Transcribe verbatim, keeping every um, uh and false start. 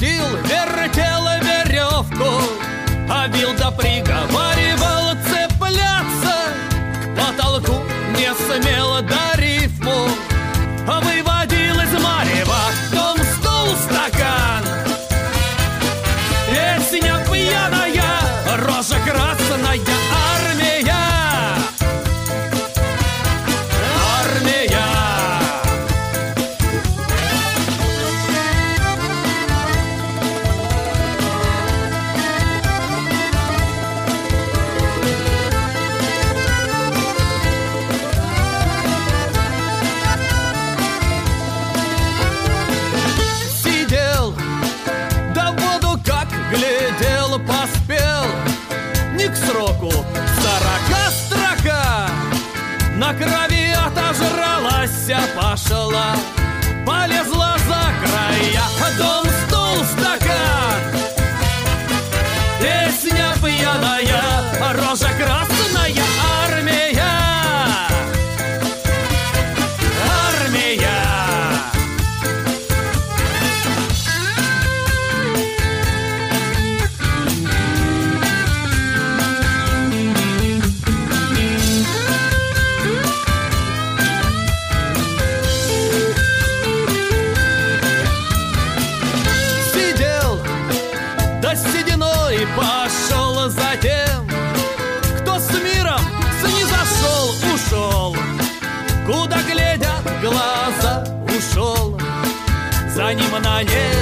сил вертел веревку, а бил да приговаривал цепляться к потолку, не смело до рифму, а выводил из марева дом, стол, стакан. Песня пьяная, рожа красная, армия, армия. Сидел, да в воду как глядел, поспел не к сроку сорока строка. На крови отожралась, пошла, полезла за края. Дом, стол, стакан. Песня пьяная, рожа красная, армия, армия. Сединой пошел за тем, кто с миром снизошел, ушел, куда глядят глаза, ушел. За ним на небе